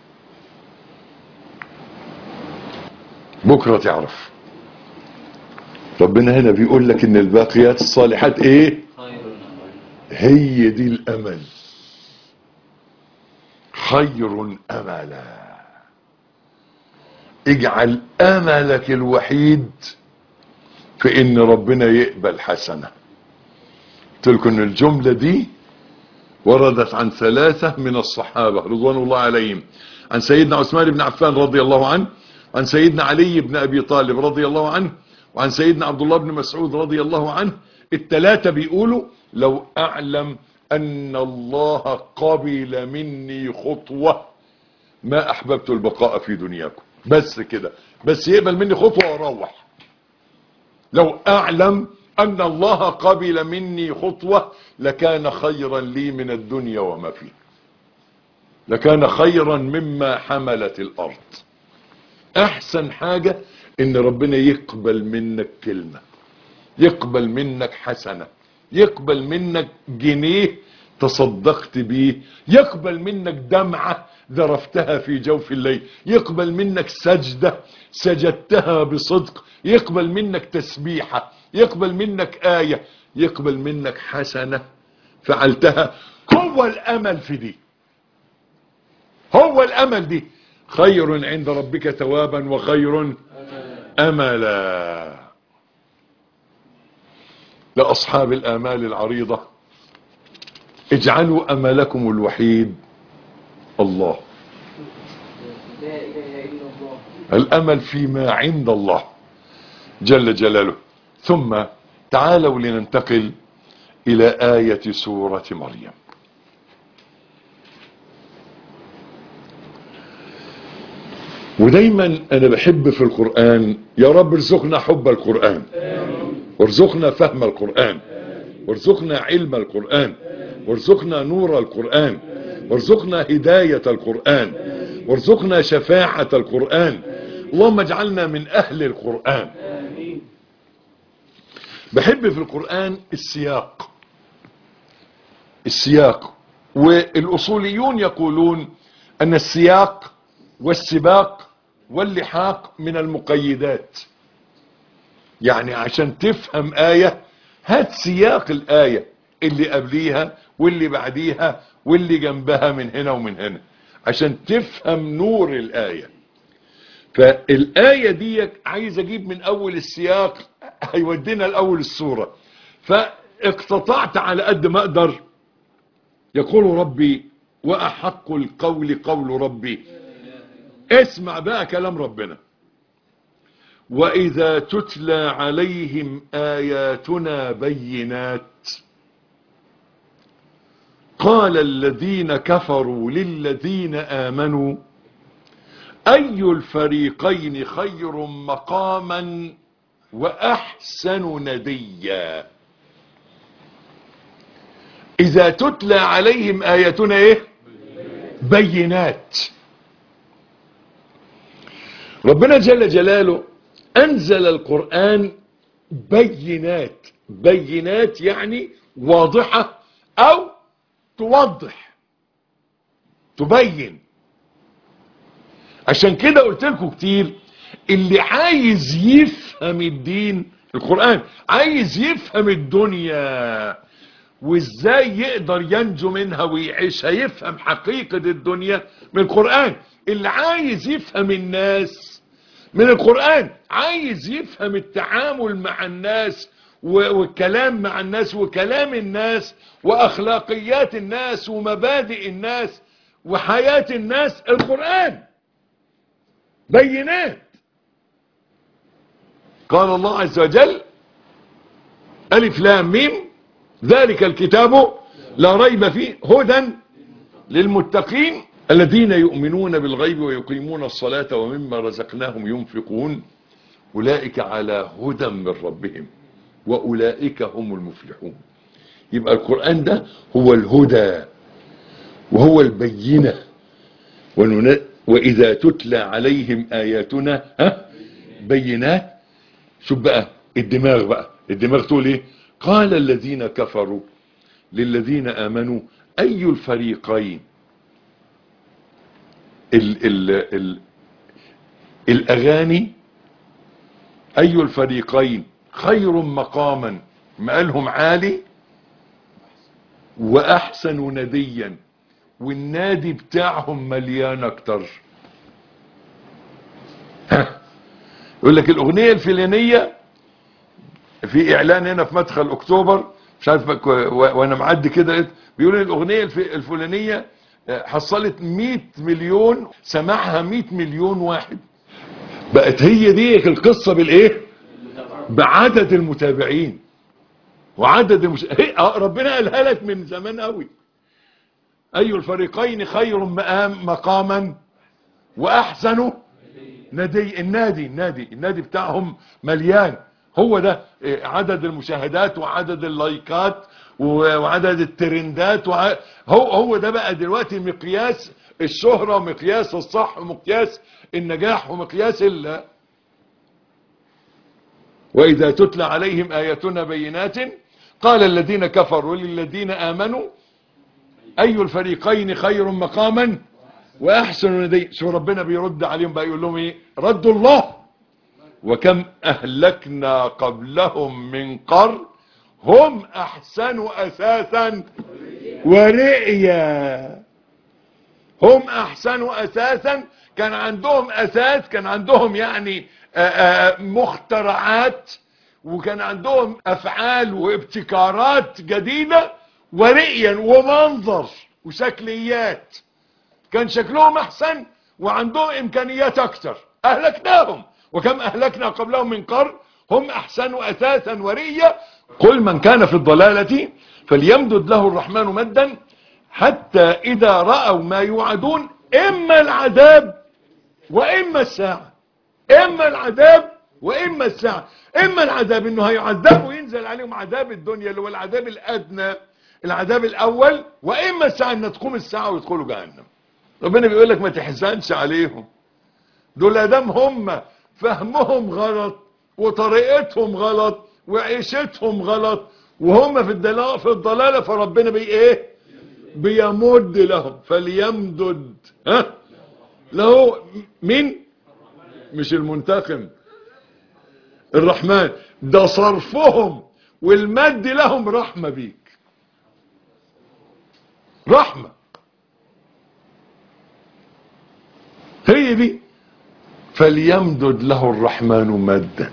بكرة تعرف. ربنا هنا بيقول لك ان الباقيات الصالحات ايه؟ هي دي الأمل. خير أملا. اجعل املك الوحيد في ان ربنا يقبل حسنة. قلت لكم ان الجملة دي وردت عن 3 من الصحابة رضوان الله عليهم، عن سيدنا عثمان بن عفان رضي الله عنه، عن سيدنا علي بن ابي طالب رضي الله عنه، وعن سيدنا عبد الله بن مسعود رضي الله عنه. ال3 بيقولوا لو اعلم ان الله قبل مني خطوة ما احببت البقاء في دنياكم. بس كده، بس يقبل مني خطوة واروح. لو اعلم ان الله قبل مني خطوة لكان خيرا لي من الدنيا وما فيها، لكان خيرا مما حملت الارض. احسن حاجة ان ربنا يقبل منك كلمة، يقبل منك حسنة، يقبل منك جنيه تصدقت بيه، يقبل منك دمعة ذرفتها في جوف الليل، يقبل منك سجدة سجدتها بصدق، يقبل منك تسبيحة، يقبل منك آية، يقبل منك حسنة فعلتها. هو الامل في دي، هو الامل دي. خير عند ربك ثوابا وخير املا. لأصحاب الآمال العريضة اجعلوا أملكم الوحيد الله. لا إله إلا الله. الأمل فيما عند الله جل جلاله. ثم تعالوا لننتقل إلى آية سورة مريم. ودايما أنا بحب في القرآن، يا رب ارزقنا حب القرآن، وارزقنا فهم القرآن، وارزقنا علم القرآن، وارزقنا نور القرآن، وارزقنا هداية القرآن، وارزقنا شفاعة القرآن. اللهم اجعلنا من أهل القرآن. بحب في القرآن السياق، السياق. والأصوليون يقولون أن السياق والسباق واللحاق من المقيدات. يعني عشان تفهم آية هات سياق الآية اللي قبليها واللي بعديها واللي جنبها من هنا ومن هنا عشان تفهم نور الآية. فالآية دي عايز اجيب من اول السياق هيودينا الاول السورة، فاقتطعت على قد ما اقدر. يقول ربي واحق القول قول ربي. اسمع بقى كلام ربنا. وإذا تتلى عليهم آياتنا بينات قال الذين كفروا للذين آمنوا أي الفريقين خير مقاما وأحسن نديا. إذا تتلى عليهم آياتنا إيه؟ بينات. ربنا جل جلاله أنزل القرآن بينات. بينات يعني واضحة أو توضح تبين. عشان كده قلت لكم كتير اللي عايز يفهم الدين، القرآن عايز يفهم الدنيا وازاي يقدر ينجو منها ويعيشها، يفهم حقيقة الدنيا من القرآن. اللي عايز يفهم الناس من القرآن، عايز يفهم التعامل مع الناس والكلام مع الناس وكلام الناس واخلاقيات الناس ومبادئ الناس وحياة الناس، القرآن بينات. قال الله عز وجل ألف لام ميم ذلك الكتاب لا ريب فيه هدى للمتقين الذين يؤمنون بالغيب ويقيمون الصلاة ومما رزقناهم ينفقون أولئك على هدى من ربهم وأولئك هم المفلحون. يبقى القرآن ده هو الهدى وهو البينة. وإذا تتلى عليهم آياتنا بينات. شوف بقى الدماغ، بقى الدماغ تقول ايه؟ قال الذين كفروا للذين آمنوا أي الفريقين. الأغاني أي الفريقين خير مقاما، مقالهم عالي، وأحسن نديا، والنادي بتاعهم مليان أكتر. يقول لك الاغنية الفلانية في اعلان هنا في مدخل اكتوبر مش عارف وانا معدي كده بيقول الاغنية الفلانية حصلت 100 مليون سمعها 100 مليون واحد. بقت هي دي القصة بالايه؟ بعدد المتابعين وعدد ربنا قالها لك من زمان قوي. اي الفريقين خير مقاما واحسن ندي. النادي بتاعهم مليان. هو ده عدد المشاهدات وعدد اللايكات وعدد الترندات هو ده بقى دلوقتي مقياس الشهرة ومقياس الصح ومقياس النجاح ومقياس وإذا تتلى عليهم آياتنا بينات قال الذين كفروا للذين آمنوا أي الفريقين خير مقاما وأحسن ندي. شو ربنا بيرد عليهم بقى يقول لهم ايه؟ ردوا الله وكم أهلكنا قبلهم من قرن هم أحسن أساسا ورئيا. هم أحسن أساسا، كان عندهم أساس، كان عندهم يعني مخترعات، وكان عندهم أفعال وابتكارات جديدة، ورئيا ومنظر وشكليات كان شكلهم أحسن وعندهم إمكانيات أكتر. أهلكناهم وكم أهلكنا قبلهم من قرن هم أحسن أساسا ورئيا. قل من كان في الضلالة فليمدد له الرحمن مدا حتى إذا رأوا ما يوعدون إما العذاب وإما الساعة. إما العذاب وإما الساعة. إما العذاب إنه هيعذبوا وينزل عليهم عذاب الدنيا اللي هو العذاب الأدنى، العذاب الأول، وإما الساعة إن تقوم الساعة ويدخلوا جهنم. ربنا بيقول لك ما تحزنش عليهم، دول ادام هم فهمهم غلط وطريقتهم غلط وعيشتهم غلط وهم في الضلالة، فربنا بيمد لهم. فليمدد له من مش المنتقم، الرحمن. ده صرفهم والمد لهم رحمة بيك، رحمة. هي دي فليمدد له الرحمن مدا.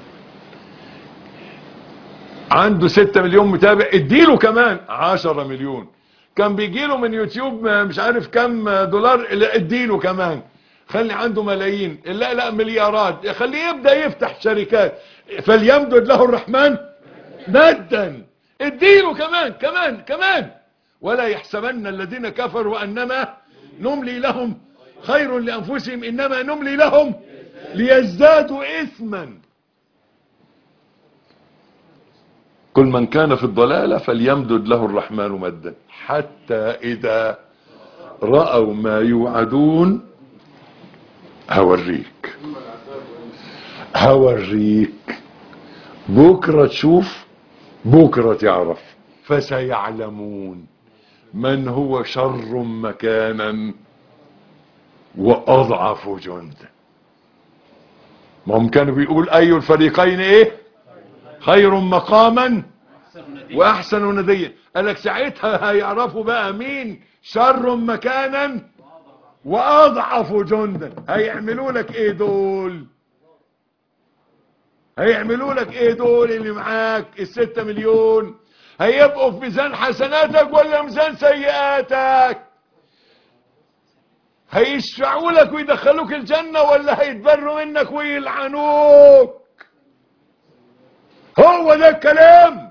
عنده 6 مليون متابع، اديله كمان 10 مليون. كان بيجيله من يوتيوب مش عارف كم دولار، اديله كمان. خلي عنده ملايين، لا مليارات، خليه يبدأ يفتح شركات. فليمدد له الرحمن مدا، اديله كمان. ولا يحسبن الذين كفروا انما نملي لهم خير لأنفسهم إنما نملي لهم ليزدادوا إثما. كل من كان في الضلالة فليمدد له الرحمن مدا حتى إذا رأوا ما يوعدون هوريك بكرة تشوف، بكرة تعرف. فسيعلمون من هو شر مكانا وأضعف جندا. ما هم كانوا بيقول أي الفريقين خير مقاما وأحسن نديا. قالك ساعتها هيعرفوا بقى مين شر مكانا وأضعف جندا. هيعملوا لك دول؟ هيعملوا لك دول اللي معاك 6 مليون؟ هيبقوا في ميزان حسناتك ولا ميزان سيئاتك؟ هيشفعوا لك ويدخلوك الجنة ولا هيتبروا منك ويلعنوك؟ هو ده الكلام.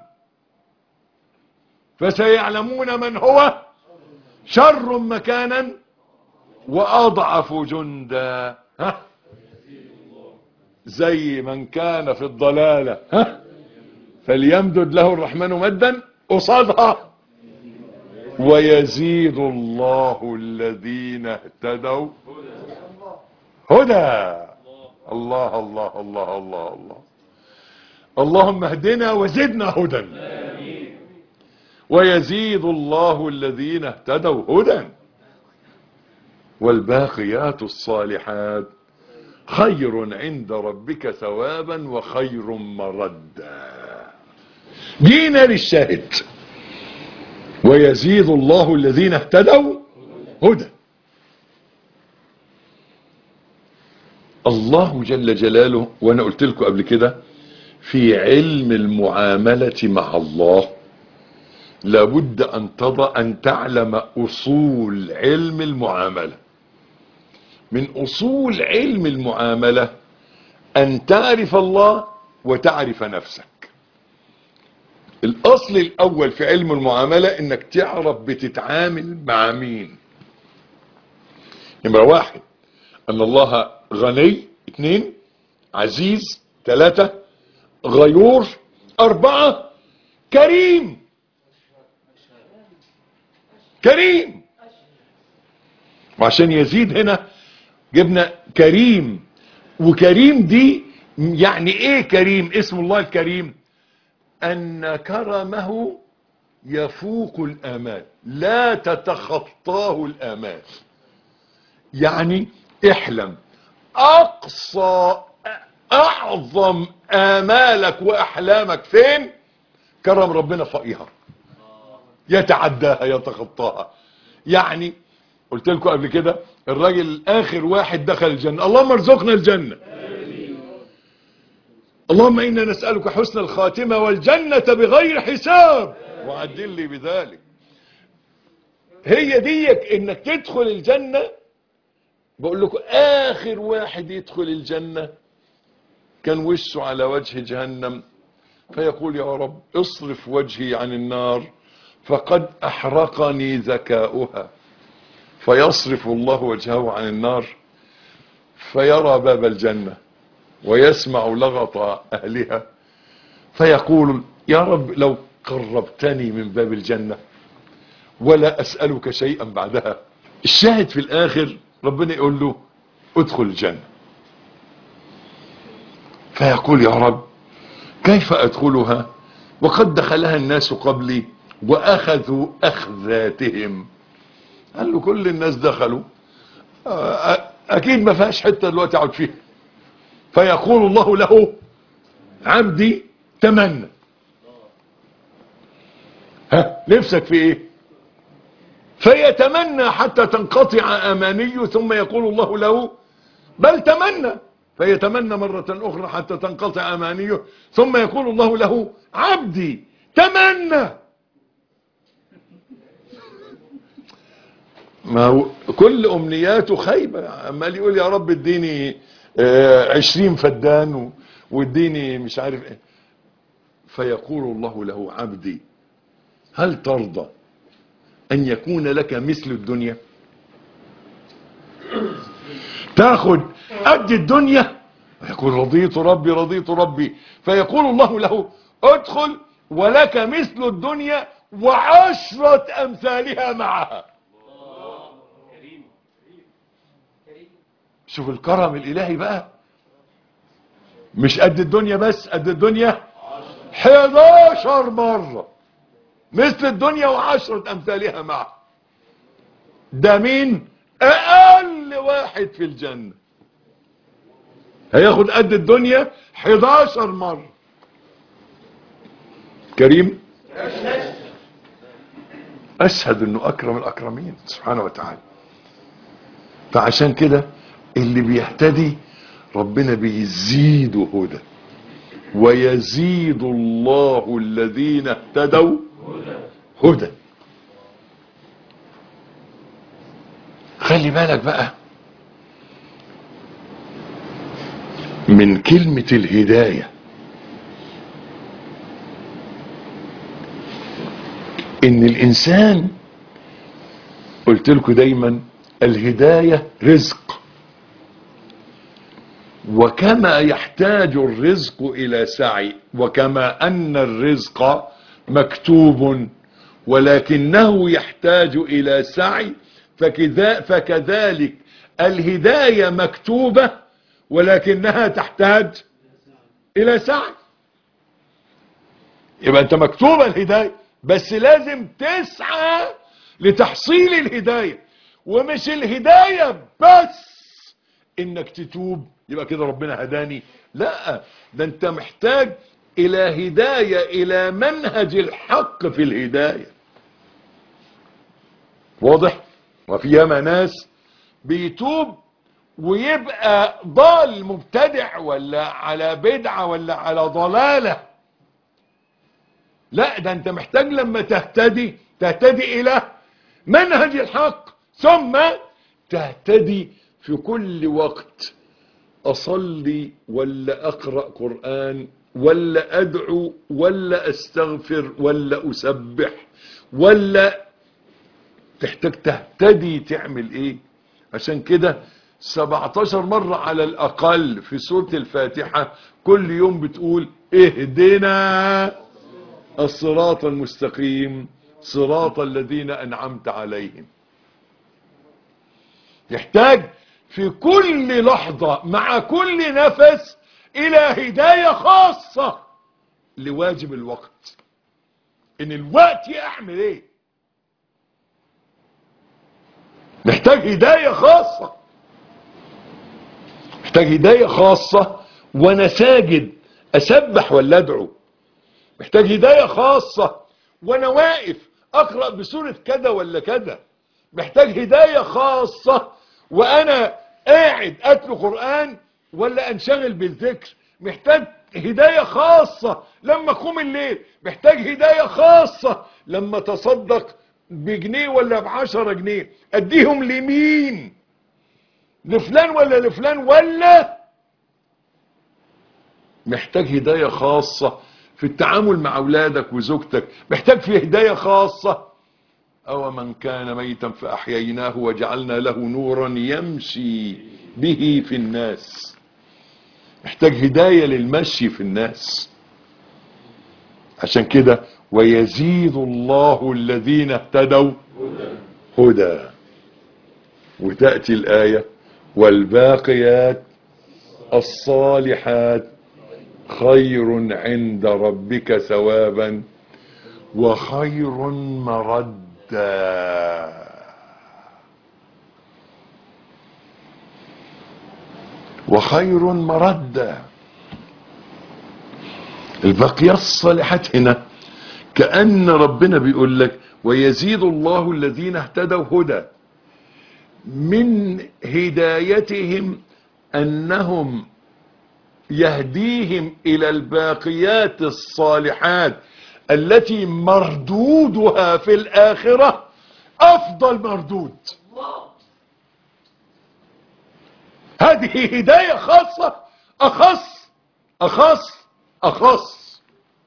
فسيعلمون من هو شر مكانا وأضعف جندا. زي من كان في الضلالة فليمدد له الرحمن مدا قصادها ويزيد الله الذين اهتدوا هدى. الله الله الله الله الله. اللهم اهدنا وزدنا هدى. ويزيد الله الذين اهتدوا هدى والباقيات الصالحات خير عند ربك ثوابا وخير مردا. جينا للشاهد. ويزيد الله الذين اهتدوا هدى. الله جل جلاله، وانا قلت لكم قبل كده في علم المعاملة مع الله لابد ان تعلم اصول علم المعاملة. من اصول علم المعاملة ان تعرف الله وتعرف نفسك. الاصل الاول في علم المعاملة انك تعرف بتتعامل مع مين. نمرة واحد ان الله غني، 2 عزيز، 3 غيور، 4 كريم. كريم. وعشان يزيد هنا جبنا كريم. وكريم دي يعني ايه كريم؟ اسم الله الكريم ان كرمه يفوق الامال، لا تتخطاه الامال. يعني احلم اقصى اعظم امالك واحلامك فين؟ كرم ربنا فوقيها، يتعداها يتخطاها. يعني قلت لكم قبل كده الراجل اخر واحد دخل الجنة، اللهم ارزقنا الجنة. اللهم انا نسألك حسن الخاتمة والجنة بغير حساب وعدل لي بذلك. هي ديك انك تدخل الجنة. بقول لكم اخر واحد يدخل الجنة كان وشه على وجه جهنم، فيقول يا رب اصرف وجهي عن النار فقد احرقني ذكاؤها، فيصرف الله وجهه عن النار فيرى باب الجنة ويسمع لغط اهلها، فيقول يا رب لو قربتني من باب الجنة ولا اسألك شيئا بعدها. الشاهد في الاخر ربنا يقول له ادخل الجنة، فيقول يا رب كيف ادخلها وقد دخلها الناس قبلي واخذوا اخذاتهم. قال له كل الناس دخلوا، اكيد ما فيهاش حته دلوقتي اقعد فيها. فيقول الله له عبدي تمنى، ها نفسك في ايه؟ فيتمنى حتى تنقطع امانيه، ثم يقول الله له بل تمنى، فيتمنى مرة اخرى حتى تنقطع امانيه، ثم يقول الله له عبدي تمنى. ما هو كل امنياته خيبة، عمال يقول يا رب اديني 20 فدان واديني مش عارف ايه. فيقول الله له عبدي هل ترضى ان يكون لك مثل الدنيا؟ تاخد قد الدنيا؟ يقول رضيت ربي رضيت ربي. فيقول الله له ادخل ولك مثل الدنيا وعشرة امثالها معها. شوف الكرم الالهي بقى، مش قد الدنيا بس، قد الدنيا 11 مرة مثل الدنيا وعشرة امثالها معها. ده مين؟ اقل واحد في الجنة هياخد قد الدنيا 11 مرة. كريم اشهد انه اكرم الاكرمين سبحانه وتعالى. فعشان كده اللي بيهتدي ربنا بيزيده هدى، ويزيد الله الذين اهتدوا هدى. خلي بالك بقى من كلمة الهداية، ان الانسان قلت لكم دايما الهداية رزق، وكما يحتاج الرزق الى سعي، وكما ان الرزق مكتوب ولكنه يحتاج الى سعي، فكذلك الهداية مكتوبة ولكنها تحتاج الى سعي. يبقى انت مكتوبة الهداية بس لازم تسعى لتحصيل الهداية. ومش الهداية بس انك تتوب يبقى كده ربنا هداني، لا، ده انت محتاج الى هداية الى منهج الحق في الهداية. واضح؟ وفي ياما ناس بيتوب ويبقى ضال مبتدع ولا على بدعة ولا على ضلالة. لا، ده انت محتاج لما تهتدي الى منهج الحق، ثم تهتدي في كل وقت. اصلي ولا اقرأ قرآن ولا ادعو ولا استغفر ولا اسبح، ولا تحتاج تهتدي تعمل ايه؟ عشان كده 17 مرة على الاقل في سورة الفاتحة كل يوم بتقول اهدنا الصراط المستقيم صراط الذين انعمت عليهم. يحتاج في كل لحظة مع كل نفس الى هداية خاصة لواجب الوقت. ان الوقت اعمل ايه؟ محتاج هداية خاصة، محتاج هداية خاصة وانا ساجد اسبح ولا ادعو، محتاج هداية خاصة وانا واقف اقرأ بسورة كذا ولا كذا، محتاج هداية خاصة وانا قاعد اتلو قرآن ولا انشغل بالذكر، محتاج هداية خاصة لما اقوم الليل، محتاج هداية خاصة لما تصدق بجنيه ولا ب10 جنيه اديهم لمين؟ لفلان ولا لفلان؟ ولا محتاج هداية خاصة في التعامل مع اولادك وزوجتك، محتاج في هداية خاصة. او من كان ميتا فاحييناه وجعلنا له نورا يمشي به في الناس، محتاج هداية للمشي في الناس. عشان كده ويزيد الله الذين اهتدوا هدى. وتأتي الآية والباقيات الصالحات خير عند ربك ثوابا وخير مردا. وخير مردا. الباقيات الصالحات هنا كأن ربنا بيقول لك ويزيد الله الذين اهتدوا هدى، من هدايتهم أنهم يهديهم إلى الباقيات الصالحات التي مردودها في الآخرة أفضل مردود. هذه هداية خاصة أخص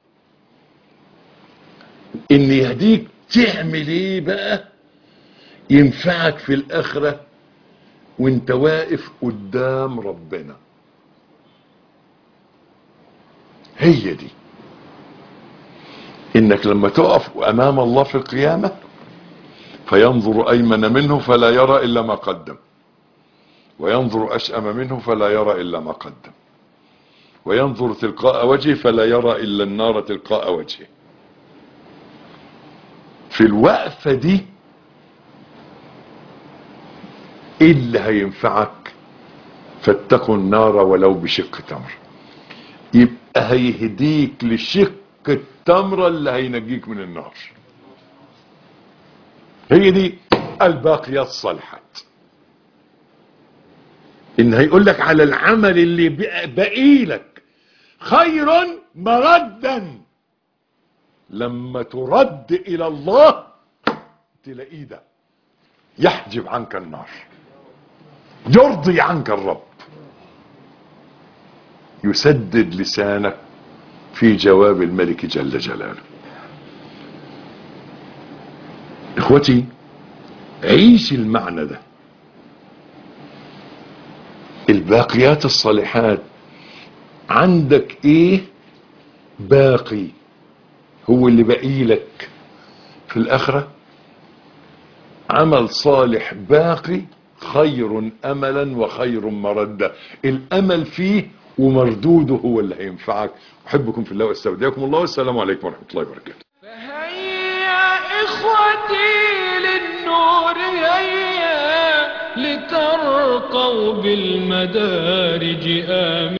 إن يهديك تعمل إيه بقى ينفعك في الآخرة وانت واقف قدام ربنا. هي دي انك لما تقف امام الله في القيامة فينظر ايمن منه فلا يرى الا ما قدم، وينظر اشأم منه فلا يرى الا ما قدم، وينظر تلقاء وجهه فلا يرى الا النار تلقاء وجهه. في الوقفة دي ايه اللي هينفعك؟ فاتقوا النار ولو بشق تمر. يبقى هيهديك لشق التمرة اللي هينجيك من النار. هي دي الباقيات الصالحات. ان هيقول لك على العمل اللي باقي لك خير مردا، لما ترد الى الله تلاقيه ده يحجب عنك النار، يرضي عنك الرب، يسدد لسانك في جواب الملك جل جلاله. اخوتي عيش المعنى ده. الباقيات الصالحات عندك ايه باقي؟ هو اللي باقي لك في الاخرة عمل صالح باقي خير املا وخير مردا. الامل فيه ومردوده هو اللي هينفعك. احبكم في الله واستودعكم الله، والسلام عليكم ورحمة الله وبركاته. فهيا إخوتي للنور هيا لترقوا بالمدارج آمين.